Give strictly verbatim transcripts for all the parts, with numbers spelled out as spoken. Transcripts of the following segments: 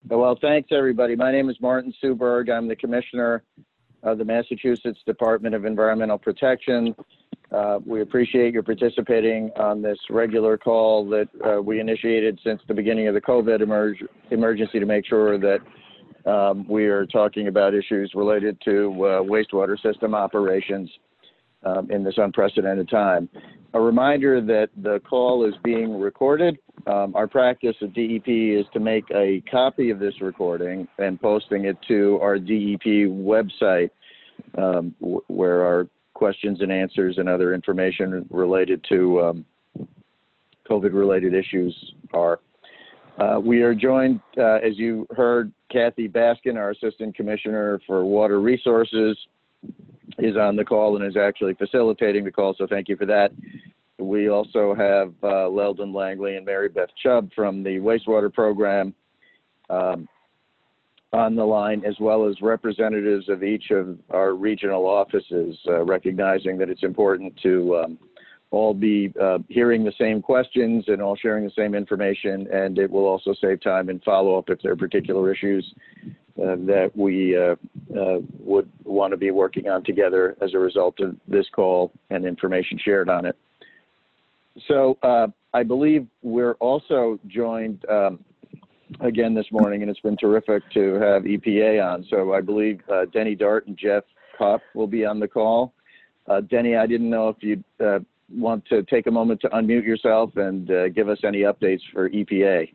Well, thanks everybody. My name is Martin Suberg. I'm the Commissioner of the Massachusetts Department of Environmental Protection. Uh, we appreciate your participating on this regular call that uh, we initiated since the beginning of the COVID emerg emergency to make sure that um, we are talking about issues related to uh, wastewater system operations um, in this unprecedented time. A reminder that the call is being recorded. Um, our practice at D E P is to make a copy of this recording and posting it to our D E P website, um, where our questions and answers and other information related to um, COVID-related issues are. Uh, we are joined, uh, as you heard, Kathy Baskin, our Assistant Commissioner for Water Resources, is on the call and is actually facilitating the call, so thank you for that. We also have uh, Leldon Langley and Mary Beth Chubb from the wastewater program um, on the line, as well as representatives of each of our regional offices, uh, recognizing that it's important to um, all be uh, hearing the same questions and all sharing the same information, and it will also save time and follow-up if there are particular issues uh, that we uh, uh, would want to be working on together as a result of this call and information shared on it. So uh, I believe we're also joined um, again this morning, and it's been terrific to have E P A on. So I believe uh, Denny Dart and Jeff Kopp will be on the call. Uh, Denny, I didn't know if you'd uh, want to take a moment to unmute yourself and uh, give us any updates for E P A.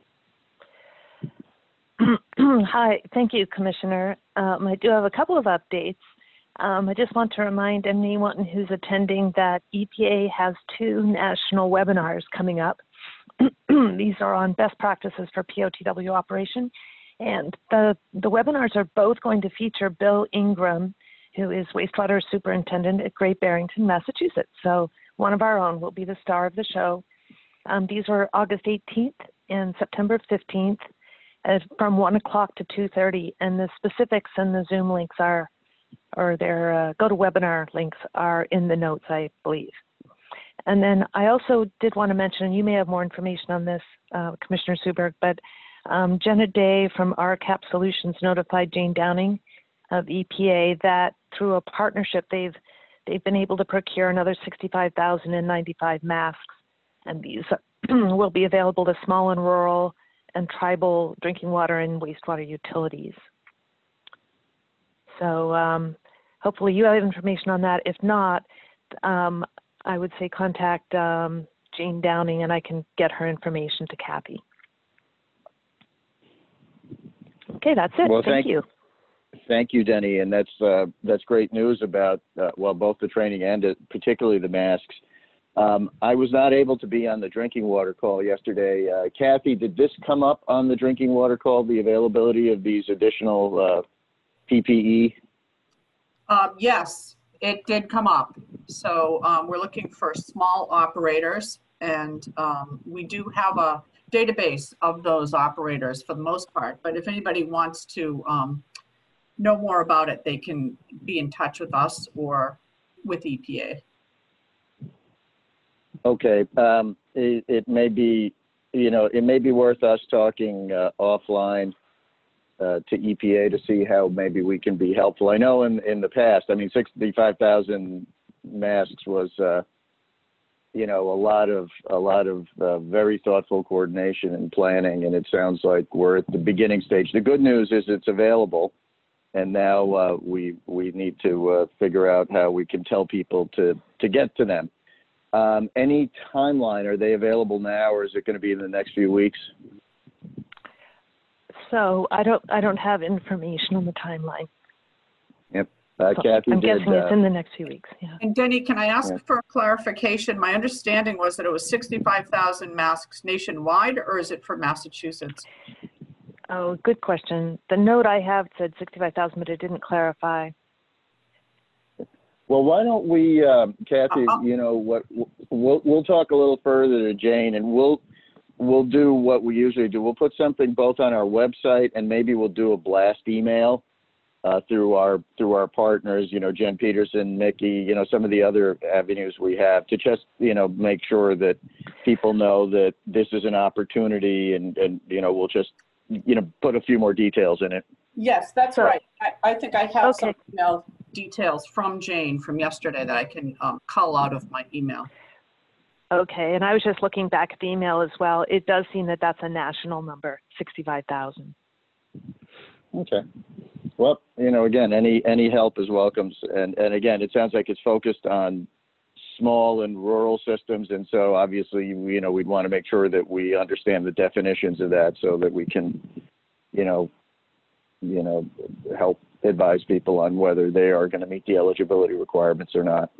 Hi, thank you, Commissioner. Um, I do have a couple of updates. Um, I just want to remind anyone who's attending that E P A has two national webinars coming up. These are on best practices for P O T W operation. And the, the webinars are both going to feature Bill Ingram, who is wastewater superintendent at Great Barrington, Massachusetts. So one of our own will be the star of the show. Um, these are August eighteenth and September fifteenth uh, from one o'clock to two thirty. And the specifics and the Zoom links are or their uh, GoToWebinar links are in the notes, I believe. And then I also did want to mention, and you may have more information on this, uh, Commissioner Suberg, but um, Jenna Day from R CAP Solutions notified Jane Downing of E P A that through a partnership, they've they've been able to procure another sixty-five thousand ninety-five masks, and these will be available to small and rural and tribal drinking water and wastewater utilities. So um, hopefully you have information on that. If not, um, I would say contact um, Jane Downing and I can get her information to Kathy. Okay, that's it. Well, thank, thank you. Thank you, Denny. And that's, uh, that's great news about, uh, well, both the training and uh, particularly the masks. Um, I was not able to be on the drinking water call yesterday. Uh, Kathy, did this come up on the drinking water call, the availability of these additional uh, P P E? Um, yes, it did come up. So um, we're looking for small operators, and um, we do have a database of those operators for the most part. But if anybody wants to um, know more about it, they can be in touch with us or with E P A. Okay, um, it, it may be, you know, it may be worth us talking uh, offline Uh, to E P A to see how maybe we can be helpful. I know in, in the past, I mean, sixty-five thousand masks was, uh, you know, a lot of, a lot of uh, very thoughtful coordination and planning, and it sounds like we're at the beginning stage. The good news is it's available, and now uh, we, we need to uh, figure out how we can tell people to, to get to them. Um, any timeline, are they available now, or is it going to be in the next few weeks? So I don't, I don't have information on the timeline. Yep, uh, so Kathy I'm did, guessing uh, it's in the next few weeks. Yeah. And Denny, can I ask yeah. for clarification? My understanding was that it was sixty-five thousand masks nationwide, or is it for Massachusetts? Oh, good question. The note I have said sixty-five thousand, but it didn't clarify. Well, why don't we, um, Kathy, Uh-huh. you know, what we'll, we'll talk a little further to Jane, and we'll, we'll do what we usually do. We'll put something both on our website, and maybe we'll do a blast email uh, through our through our partners, you know, Jen Peterson, Mickey, you know, some of the other avenues we have to just, you know, make sure that people know that this is an opportunity, and, and you know, we'll just you know, put a few more details in it. Yes, that's So- right. I, I think I have some Okay. email details from Jane from yesterday that I can um, cull out of my email. Okay, and I was just looking back at the email as well. It does seem that that's a national number, sixty-five thousand. Okay. Well, you know, again, any any help is welcome. And and again, it sounds like it's focused on small and rural systems, and so obviously, you know, we'd want to make sure that we understand the definitions of that so that we can, you know, you know, help advise people on whether they are going to meet the eligibility requirements or not.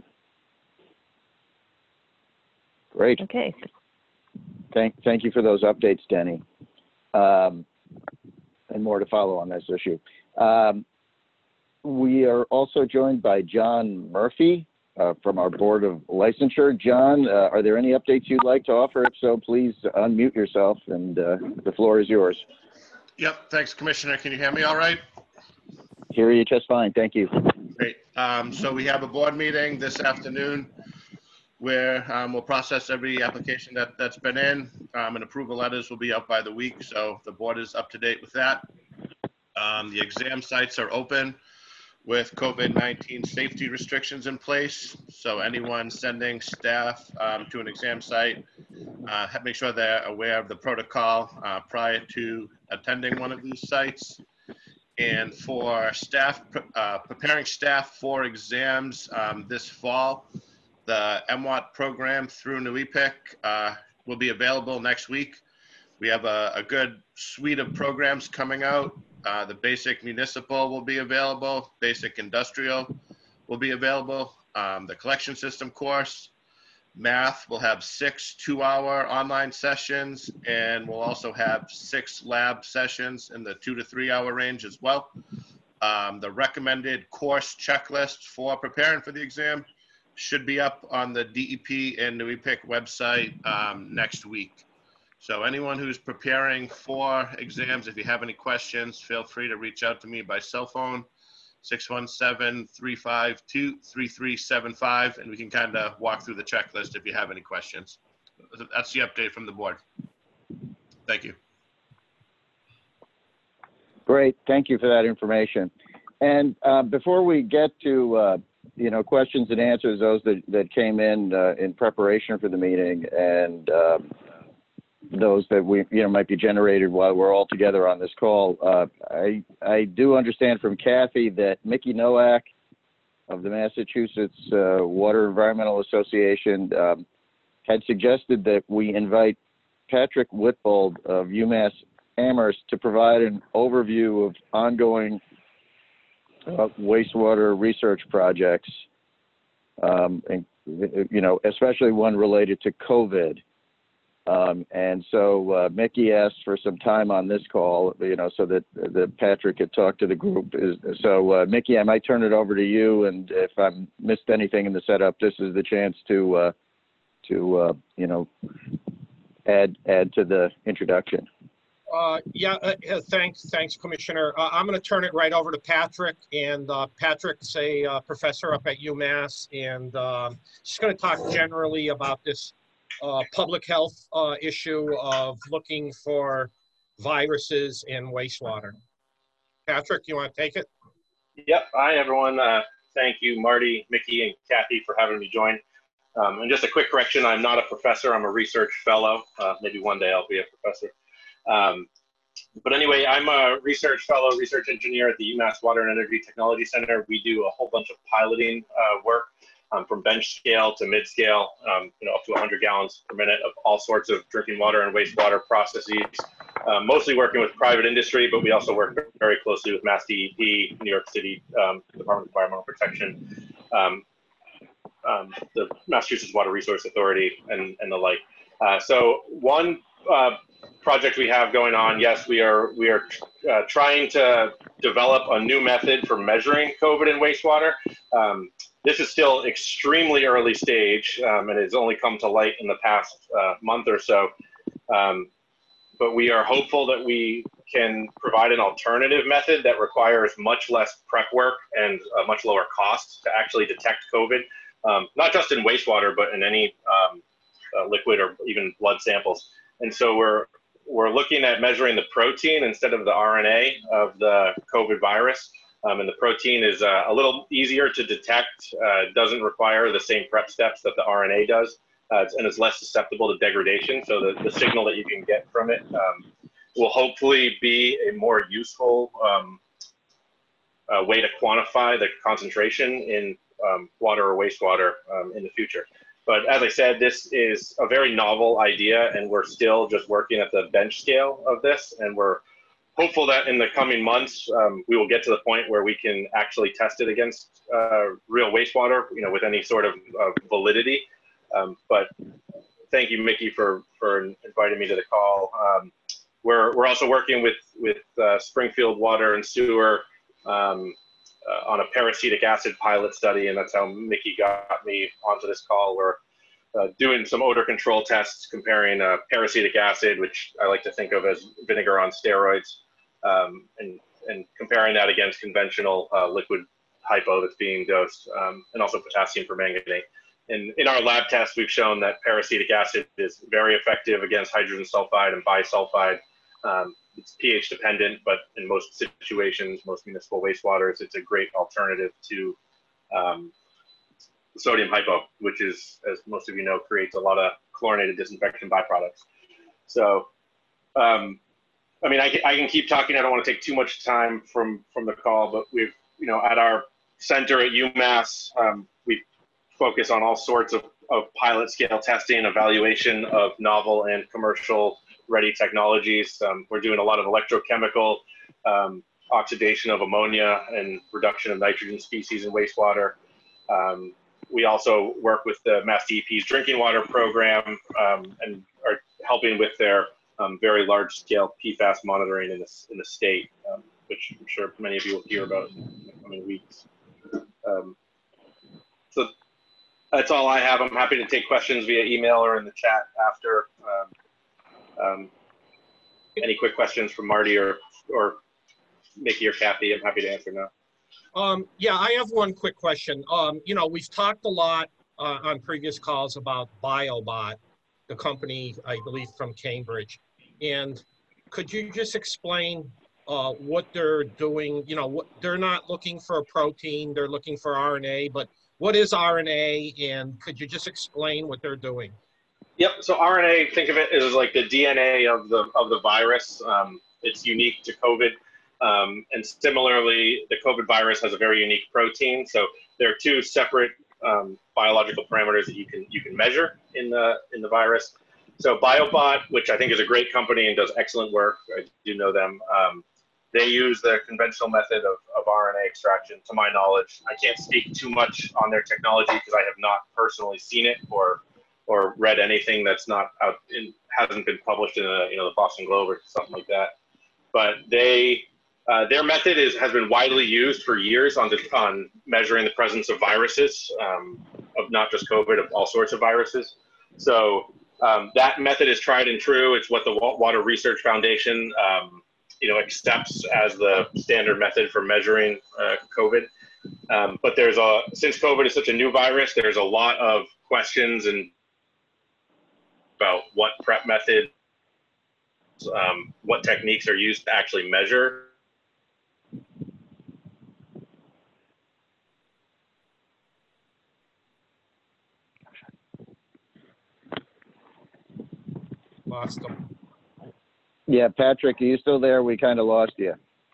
Great. Okay. Thank, thank you for those updates, Denny. Um, and more to follow on this issue. Um, we are also joined by John Murphy uh, from our Board of Licensure. John, uh, are there any updates you'd like to offer? If so, please unmute yourself, and uh, the floor is yours. Yep, thanks, Commissioner. Can you hear me all right? Hear you just fine. Thank you. Great. Um, so we have a board meeting this afternoon where um, we'll process every application that, that's been in, um, and approval letters will be out by the week. So the board is up to date with that. Um, the exam sites are open with COVID nineteen safety restrictions in place. So anyone sending staff um, to an exam site, uh, have, make sure they're aware of the protocol uh, prior to attending one of these sites. And for staff, uh, preparing staff for exams um, this fall, the M W A T program through New E P I C uh, will be available next week. We have a, a good suite of programs coming out. Uh, the basic municipal will be available. Basic industrial will be available. Um, the collection system course. Math will have six two-hour online sessions, and we'll also have six lab sessions in the two to three-hour range as well. Um, the recommended course checklist for preparing for the exam should be up on the D E P and New E P I C website um, next week. So anyone who's preparing for exams, if you have any questions, feel free to reach out to me by cell phone, six one seven, three five two, three three seven five, and we can kind of walk through the checklist if you have any questions. That's the update from the board. Thank you. Great. Thank you for that information. And uh, before we get to, uh, you know, questions and answers, those that, that came in uh, in preparation for the meeting, and um, those that we, you know, might be generated while we're all together on this call. Uh, I, I do understand from Kathy that Mickey Nowak of the Massachusetts uh, Water Environmental Association um, had suggested that we invite Patrick Whitbold of UMass Amherst to provide an overview of ongoing uh, wastewater research projects, um, and, you know, especially one related to COVID. Um, and so uh, Mickey asked for some time on this call, you know, so that, that Patrick could talk to the group. Is, so uh, Mickey, I might turn it over to you, and if I missed anything in the setup, this is the chance to, uh, to uh, you know, add add to the introduction. Uh, yeah, uh, uh, thanks, thanks, Commissioner. Uh, I'm going to turn it right over to Patrick, and uh, Patrick's a uh, professor up at UMass, and uh, she's going to talk generally about this uh, public health uh, issue of looking for viruses in wastewater. Patrick, you want to take it? Yep. Hi, everyone. Uh, thank you, Marty, Mickey, and Kathy for having me join. Um, and just a quick correction, I'm not a professor, I'm a research fellow. Uh, maybe one day I'll be a professor. Um, but anyway, I'm a research fellow, research engineer at the UMass Water and Energy Technology Center. We do a whole bunch of piloting uh, work um, from bench scale to mid scale, um, you know, up to one hundred gallons per minute of all sorts of drinking water and wastewater processes, uh, mostly working with private industry, but we also work very closely with Mass D E P, New York City um, Department of Environmental Protection, um, um, the Massachusetts Water Resource Authority, and, and the like. Uh, so one uh, project we have going on, yes, we are we are uh, trying to develop a new method for measuring COVID in wastewater. Um, this is still extremely early stage, um, and has only come to light in the past uh, month or so. Um, but we are hopeful that we can provide an alternative method that requires much less prep work and a much lower cost to actually detect COVID, um, not just in wastewater, but in any um, uh, liquid or even blood samples. And so we're we're looking at measuring the protein instead of the R N A of the COVID virus. Um, and the protein is uh, a little easier to detect. Uh, it doesn't require the same prep steps that the R N A does, uh, and it's less susceptible to degradation. So the, the signal that you can get from it um, will hopefully be a more useful um, uh, way to quantify the concentration in um, water or wastewater um, in the future. But as I said, this is a very novel idea, and we're still just working at the bench scale of this, and we're hopeful that in the coming months, um, we will get to the point where we can actually test it against uh, real wastewater, you know, with any sort of uh, validity. Um, but thank you, Mickey, for, for inviting me to the call. Um, we're, we're also working with, with uh, Springfield Water and Sewer um, uh, on a peracetic acid pilot study, and that's how Mickey got me onto this call. We're uh, doing some odor control tests comparing uh, peracetic acid, which I like to think of as vinegar on steroids, Um, and, and comparing that against conventional uh, liquid hypo that's being dosed, um, and also potassium permanganate. And in our lab tests, we've shown that peracetic acid is very effective against hydrogen sulfide and bisulfide. Um, it's pH dependent, but in most situations, most municipal wastewaters, it's a great alternative to um, sodium hypo, which is, as most of you know, creates a lot of chlorinated disinfection byproducts. So, um, I mean, I can, I can keep talking. I don't want to take too much time from, from the call, but we've, you know, at our center at UMass, um, we focus on all sorts of, of pilot scale testing, evaluation of novel and commercial ready technologies. Um, we're doing a lot of electrochemical um, oxidation of ammonia and reduction of nitrogen species in wastewater. Um, we also work with the Mass D E P's drinking water program um, and are helping with their Um, very large-scale P FAS monitoring in the, in the state, um, which I'm sure many of you will hear about in the coming weeks. Um, so that's all I have. I'm happy to take questions via email or in the chat after. Um, um, any quick questions from Marty or, or Mickey or Kathy, I'm happy to answer now. Um, yeah, I have one quick question. Um, you know, we've talked a lot uh, on previous calls about BioBot, the company, I believe, from Cambridge. And could you just explain uh, what they're doing? You know, what, they're not looking for a protein, they're looking for R N A, but what is R N A, and could you just explain what they're doing? Yep, so R N A, think of it as like the D N A of the, of the virus. Um, it's unique to COVID. Um, and similarly, the COVID virus has a very unique protein. So there are two separate um, biological parameters that you can, you can measure in the, in the virus. So BioBot, which I think is a great company and does excellent work, I do know them, um, they use the conventional method of, of R N A extraction, to my knowledge. I can't speak too much on their technology because I have not personally seen it or or read anything that's not out in, hasn't been published in a, you know, the Boston Globe or something like that. But they, uh, their method is has been widely used for years on, the, on measuring the presence of viruses, um, of not just COVID, of all sorts of viruses. So Um, that method is tried and true. It's what the Water Research Foundation, um, you know, accepts as the standard method for measuring uh, COVID. Um, but there's a, since COVID is such a new virus, there's a lot of questions and about what prep methods, um, what techniques are used to actually measure. Lost them. Yeah, Patrick, are you still there? We kind of lost you.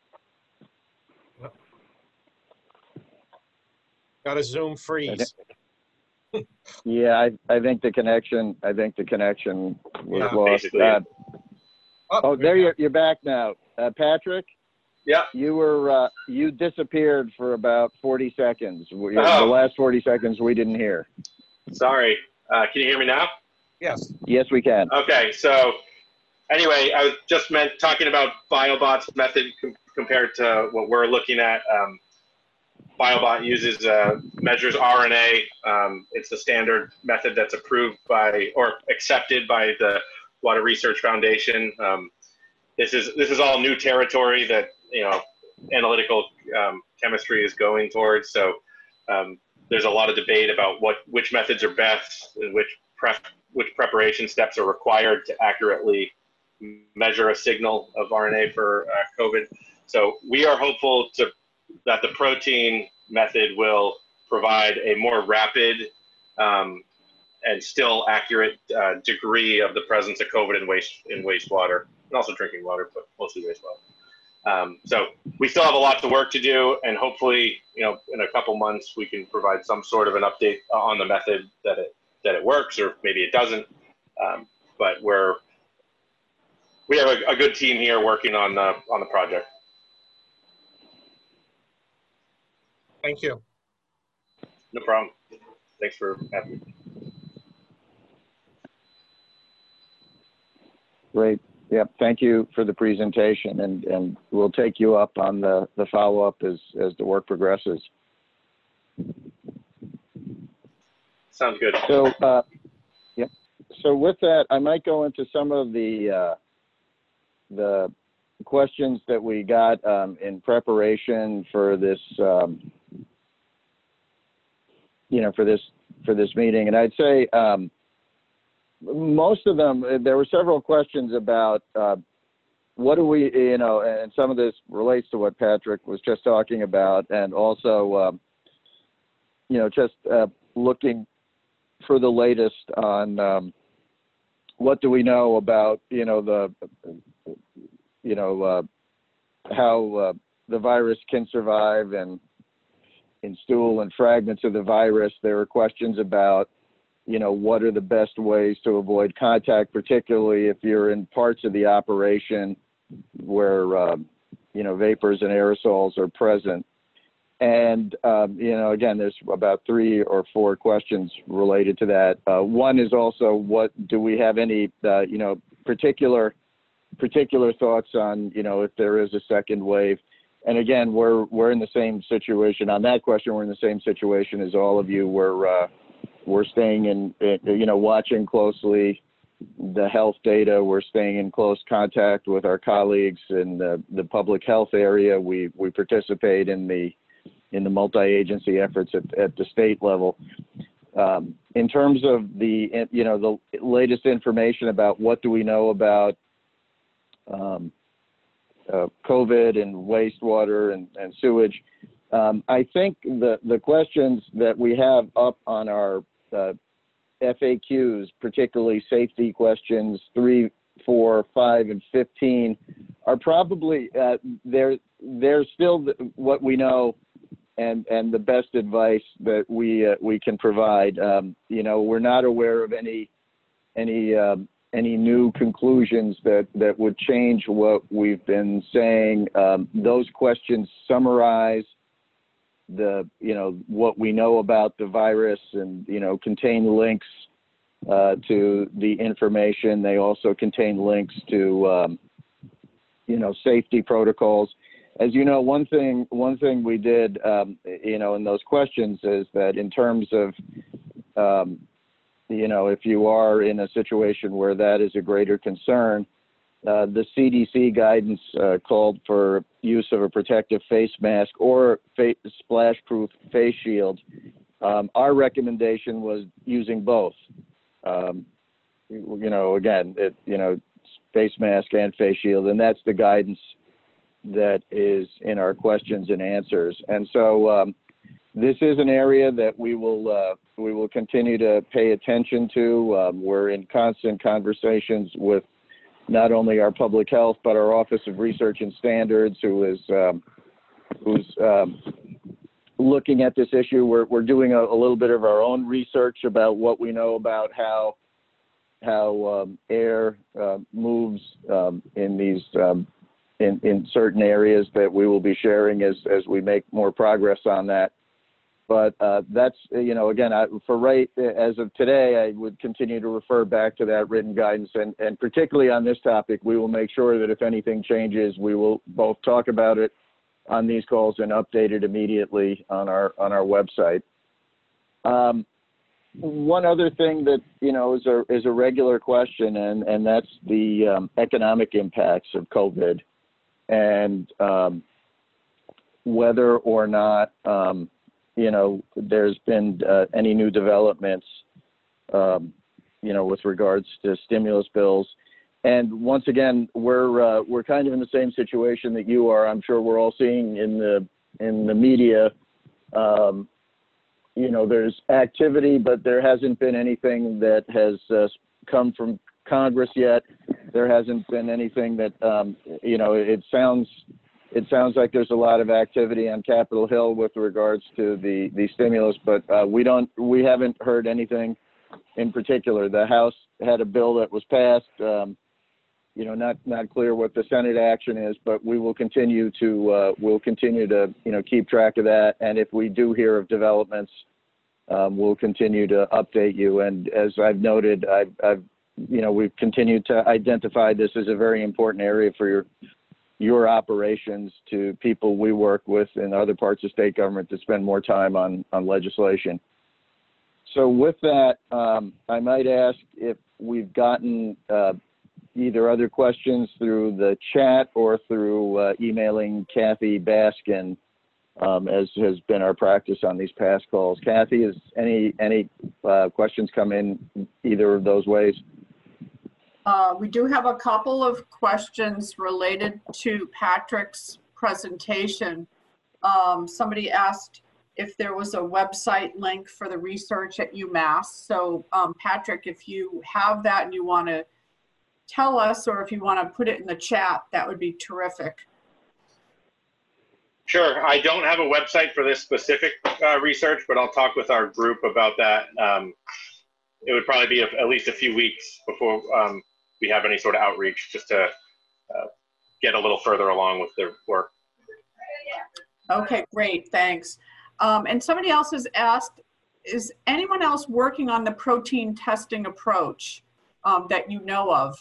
Got a Zoom freeze. Yeah, I, I think the connection, I think the connection was Yeah, lost. basically. Uh, Oh, oh, there you're, you're back now. Uh, Patrick, Yeah. you were, uh, you disappeared for about forty seconds. We- Oh. The last forty seconds we didn't hear. Sorry. Uh, can you hear me now? Yes. Yes, we can. Okay, so anyway, I was just meant talking about BioBot's method com compared to what we're looking at. Um, BioBot uses uh, measures R N A. Um, it's the standard method that's approved by or accepted by the Water Research Foundation. Um, this is this is all new territory that you know analytical um, chemistry is going towards. So um, there's a lot of debate about what which methods are best and which prep which preparation steps are required to accurately measure a signal of R N A for uh, COVID. So we are hopeful to that the protein method will provide a more rapid um, and still accurate uh, degree of the presence of COVID in waste in wastewater, and also drinking water, but mostly wastewater. Um, so we still have a lot of work to do, and hopefully, you know, in a couple months we can provide some sort of an update on the method that it that it works, or maybe it doesn't. Um, but we're we have a, a good team here working on the on the project. Thank you. No problem. Thanks for having me. Great. Yep. Thank you for the presentation, and, and we'll take you up on the, the follow-up as, as the work progresses. Sounds good. So, uh, yeah. So with that, I might go into some of the, uh, the questions that we got um, in preparation for this, um, you know, for this, for this meeting. And I'd say, um, most of them, there were several questions about uh, what do we, you know, and some of this relates to what Patrick was just talking about, and also, um, you know, just uh, looking for the latest on um, what do we know about, you know, the, you know, uh, how uh, the virus can survive and in stool and fragments of the virus. There were questions about, you know, what are the best ways to avoid contact, particularly if you're in parts of the operation where, um, you know, vapors and aerosols are present. And, um, you know, again, there's about three or four questions related to that. Uh, one is also, what do we have any, uh, you know, particular, particular thoughts on, you know, if there is a second wave? And again, we're, we're in the same situation on that question. We're in the same situation as all of you. We're, uh, We're staying in, you know, watching closely the health data. We're staying in close contact with our colleagues in the, the public health area. We we participate in the in the multi-agency efforts at, at the state level. Um, in terms of the, you know, the latest information about what do we know about um, uh, COVID and wastewater and, and sewage. Um, I think the, the questions that we have up on our uh, F A Qs, particularly safety questions three, four, five, and fifteen, are probably uh, they're they're still the, what we know, and and the best advice that we uh, we can provide. Um, you know, we're not aware of any any um, any new conclusions that that would change what we've been saying. Um, those questions summarize the, you know, what we know about the virus, and, you know, contain links uh, to the information. They also contain links to, um, you know, safety protocols. As you know, one thing, one thing we did, um, you know, in those questions is that in terms of, um, you know, if you are in a situation where that is a greater concern, Uh, the C D C guidance uh, called for use of a protective face mask or fa splash-proof face shield. Um, our recommendation was using both. Um, you know, again, it, you know, face mask and face shield, and that's the guidance that is in our questions and answers. And so um, this is an area that we will uh, we will continue to pay attention to. Um, we're in constant conversations with not only our public health, but our Office of Research and Standards, who is um, who's um, looking at this issue. We're we're doing a, a little bit of our own research about what we know about how how um, air uh, moves um, in these um, in in certain areas that we will be sharing as as we make more progress on that. But uh, that's, you know, again, I, for right as of today, I would continue to refer back to that written guidance. And, and particularly on this topic, we will make sure that if anything changes, we will both talk about it on these calls and update it immediately on our on our website. Um, one other thing that, you know, is a, is a regular question, and, and that's the um, economic impacts of COVID, and um, whether or not, um, you know, there's been uh, any new developments, um, you know, with regards to stimulus bills. and once again, we're uh, we're kind of in the same situation that you are. I'm sure we're all seeing in the in the media. Um, you know, there's activity, but there hasn't been anything that has uh, come from Congress yet. There hasn't been anything that um, you know. It sounds it sounds like there's a lot of activity on Capitol Hill with regards to the the stimulus, but uh, we don't we haven't heard anything in particular. The House had a bill that was passed. Um, you know, not not clear what the Senate action is, but we will continue to uh, we'll continue to you know keep track of that. And if we do hear of developments, um, we'll continue to update you. And as I've noted, I've, I've you know we've continued to identify this as a very important area for your your operations to people we work with in other parts of state government to spend more time on on legislation. So with that, um, I might ask if we've gotten uh, either other questions through the chat or through uh, emailing Kathy Baskin, um, as has been our practice on these past calls. Kathy, is any any uh, questions come in either of those ways? Uh, we do have a couple of questions related to Patrick's presentation. Um, somebody asked if there was a website link for the research at UMass. So um, Patrick, if you have that and you want to tell us, or if you want to put it in the chat, that would be terrific. Sure. I don't have a website for this specific uh, research, but I'll talk with our group about that. Um, it would probably be a, at least a few weeks before um, we have any sort of outreach, just to uh, get a little further along with their work. Okay, great, thanks. Um, and somebody else has asked, is anyone else working on the protein testing approach um, that you know of?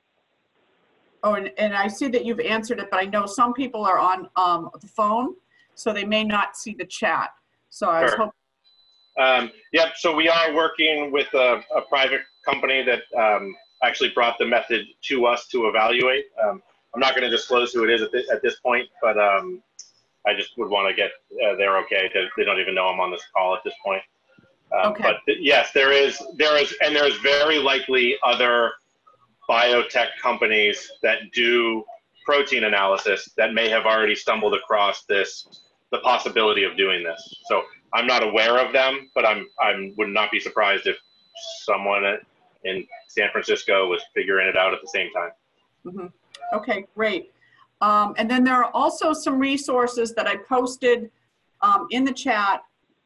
Oh, and, and I see that you've answered it, but I know some people are on um, the phone, so they may not see the chat. So I was Sure. hoping. Um, yep, so we are working with a, a private company that um, actually brought the method to us to evaluate. Um, I'm not going to disclose who it is at, th at this point, but um, I just would want to get uh, their okay. To, they don't even know I'm on this call at this point. Um, Okay. But th yes, there is, there is, and there's very likely other biotech companies that do protein analysis that may have already stumbled across this, the possibility of doing this. So I'm not aware of them, but I'm, I would not be surprised if someone in San Francisco was figuring it out at the same time. Mm-hmm. Okay, great. Um, and then there are also some resources that I posted um, in the chat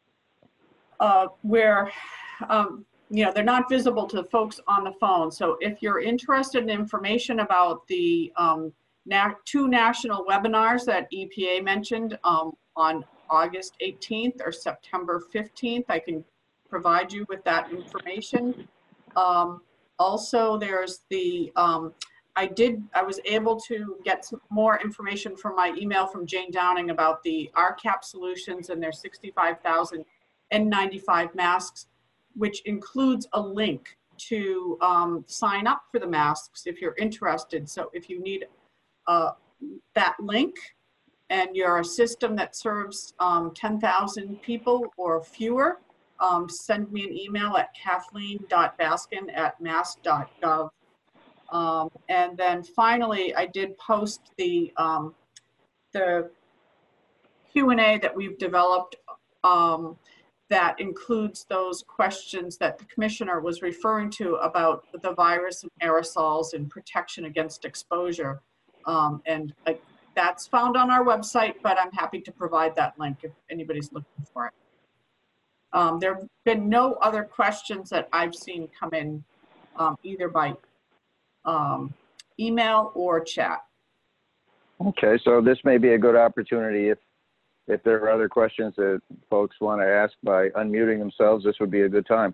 uh, where, um, you know, they're not visible to folks on the phone. So if you're interested in information about the um, na two national webinars that E P A mentioned um, on August eighteenth or September fifteenth, I can provide you with that information. Um, also, there's the, um, I did, I was able to get some more information from my email from Jane Downing about the R CAP solutions and their sixty-five thousand N ninety-five masks, which includes a link to um, sign up for the masks if you're interested. So if you need uh, that link and you're a system that serves um, ten thousand people or fewer, um, send me an email at kathleen dot baskin at mass dot gov. Um, and then finally, I did post the, um, the Q and A that we've developed um, that includes those questions that the commissioner was referring to about the virus and aerosols and protection against exposure. Um, and uh, that's found on our website, but I'm happy to provide that link if anybody's looking for it. Um, there have been no other questions that I've seen come in um, either by um, email or chat. Okay, so this may be a good opportunity if if there are other questions that folks want to ask by unmuting themselves. This would be a good time.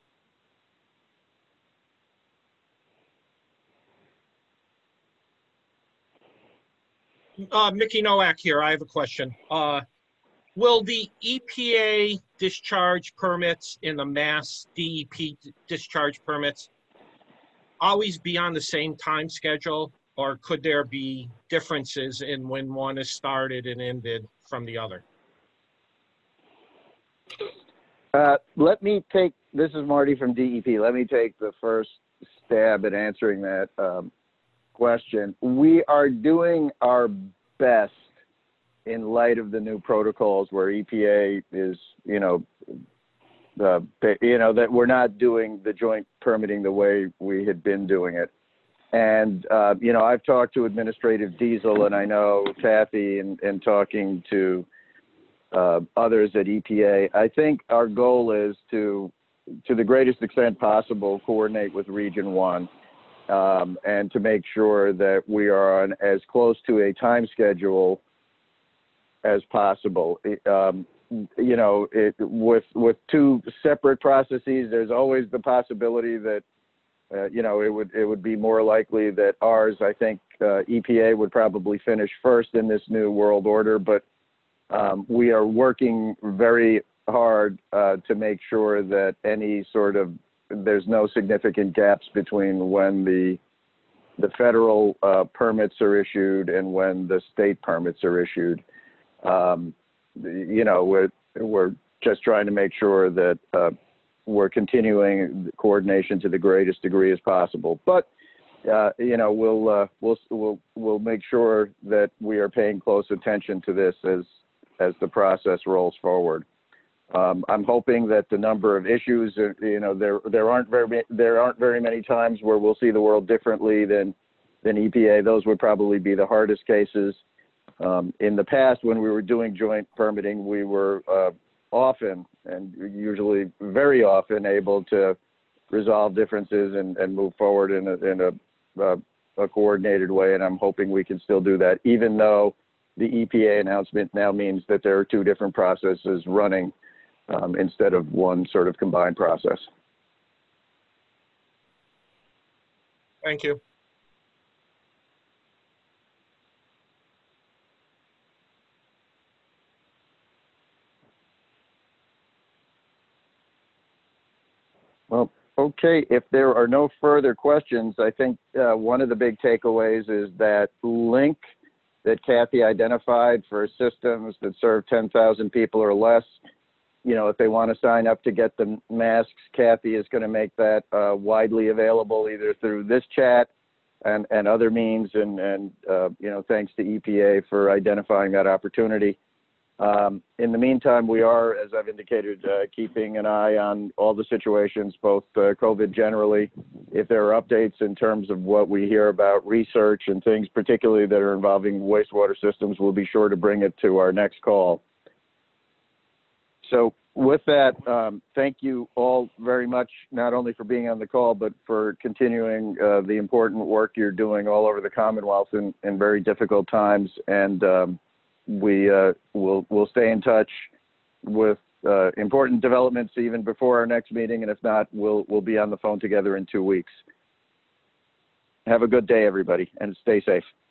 Uh, Mickey Nowak here. I have a question. Uh, will the E P A discharge permits and the Mass D E P discharge permits always be on the same time schedule, or could there be differences in when one is started and ended from the other? Uh, let me take, this is Marty from D E P. Let me take the first stab at answering that. Um, question. We are doing our best in light of the new protocols where E P A is, you know, the, you know, that we're not doing the joint permitting the way we had been doing it. And, uh, you know, I've talked to Administrative Diesel, and I know Kathy, and, and talking to uh, others at E P A. I think our goal is to, to the greatest extent possible, coordinate with Region One, um, and to make sure that we are on as close to a time schedule as possible. Um, you know, it, with with two separate processes, there's always the possibility that uh, you know it would it would be more likely that ours, I think, uh, E P A would probably finish first in this new world order. But um, we are working very hard uh, to make sure that any sort of there's no significant gaps between when the the federal uh, permits are issued and when the state permits are issued. Um, you know, we're, we're just trying to make sure that uh, we're continuing coordination to the greatest degree as possible. But, uh, you know, we'll, uh, we'll, we'll, we'll make sure that we are paying close attention to this as, as the process rolls forward. Um, I'm hoping that the number of issues, uh, you know, there, there aren't very, there aren't very many times where we'll see the world differently than, than E P A. Those would probably be the hardest cases. Um, in the past, when we were doing joint permitting, we were uh, often and usually very often able to resolve differences and, and move forward in a, in a, uh, a coordinated way. And I'm hoping we can still do that, even though the E P A announcement now means that there are two different processes running um, instead of one sort of combined process. Thank you. Well, okay, if there are no further questions, I think uh, one of the big takeaways is that link that Kathy identified for systems that serve ten thousand people or less. You know, if they want to sign up to get the masks, Kathy is going to make that uh, widely available either through this chat and, and other means. And, and uh, you know, thanks to E P A for identifying that opportunity. Um, in the meantime, we are, as I've indicated, uh, keeping an eye on all the situations, both uh, COVID generally. If there are updates in terms of what we hear about research and things, particularly that are involving wastewater systems, we'll be sure to bring it to our next call. So with that, um, thank you all very much, not only for being on the call, but for continuing uh, the important work you're doing all over the Commonwealth in, in very difficult times. And um, we uh, will we'll stay in touch with uh, important developments even before our next meeting. And if not, we'll, we'll be on the phone together in two weeks. Have a good day, everybody, and stay safe.